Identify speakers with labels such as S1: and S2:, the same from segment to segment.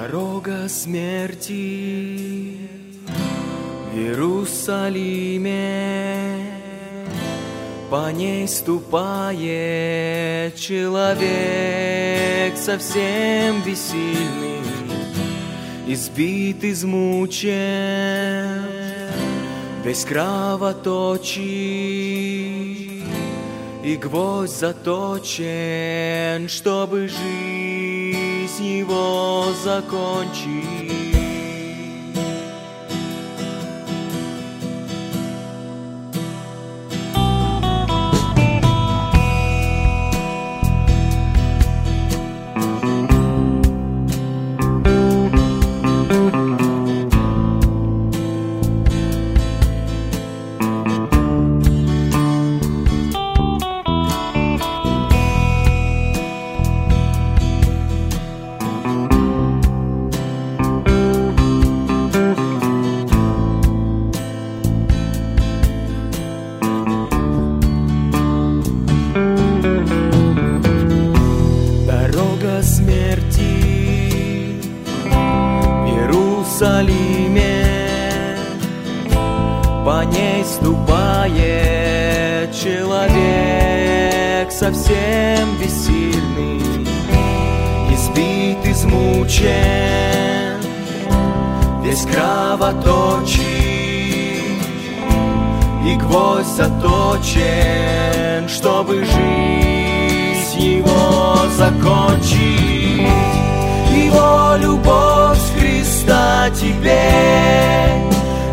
S1: Дорога смерти в Иерусалиме, по ней ступает человек совсем бессильный, избит, измучен, весь кровоточит, и гвоздь заточен, чтобы жизнь его закончить. Смерти в Иерусалиме, по ней ступает человек совсем бессильный, избит, измучен, весь кровоточит, и гвоздь заточен, чтобы жизнь его закончить. Его любовь с Христа тебе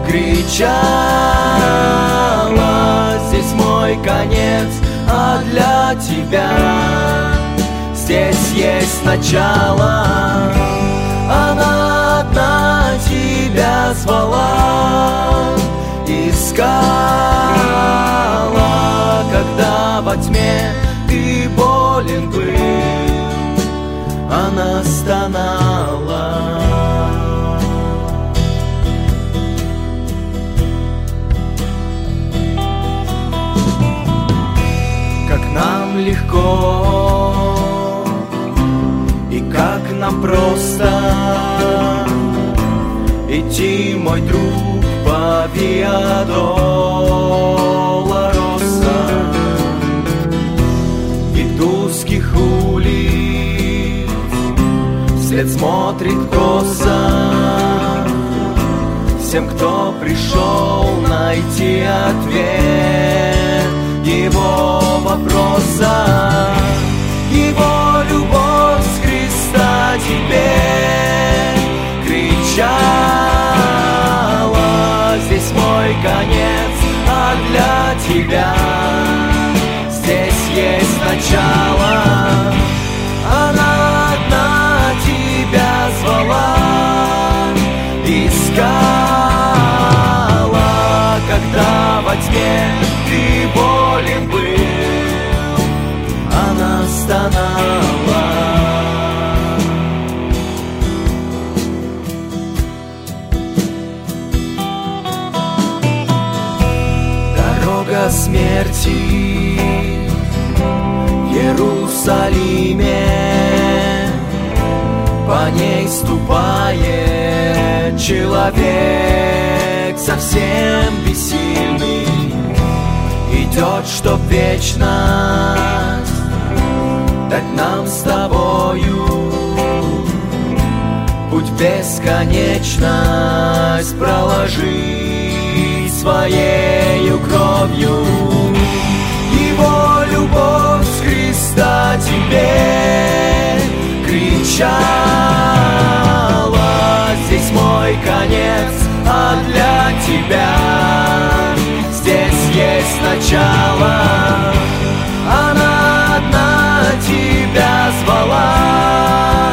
S1: кричала: здесь мой конец, а для тебя здесь есть начало. Она одна тебя звала, искала, когда во тьме ты болен был, она стонала. Как нам легко и как нам просто идти, мой друг, по Виа Долороса, вид узких улиц, вслед смотрит косо всем, кто пришел найти ответ его вопроса. Его любовь с Христа тебе кричала: здесь мой конец, а для тебя здесь есть начало. Она одна тебя звала, искала, когда во тьме ты болен был, она стонала. Дорога смерти в Иерусалиме, по ней ступает человек совсем бессильный, идет, чтоб вечность дать нам с тобою, путь бесконечность проложить своею кровью. Его любовь с Христа тебе кричала: здесь мой конец, а для тебя здесь есть начало. Она одна тебя звала,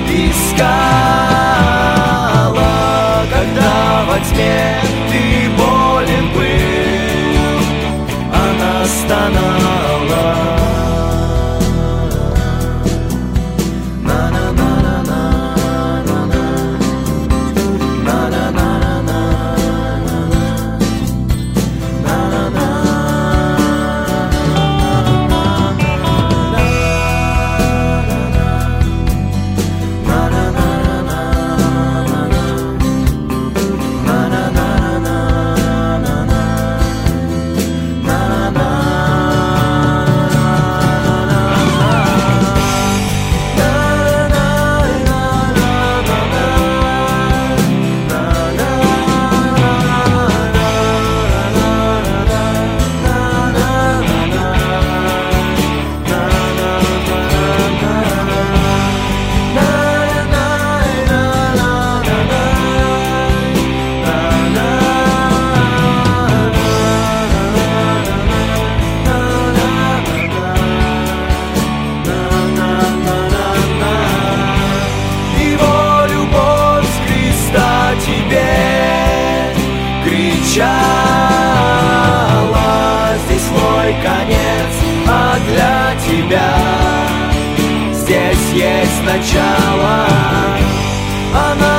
S1: искала, когда во тьме ты болен был, она стонала.
S2: Na
S1: тебя. Здесь есть начало, она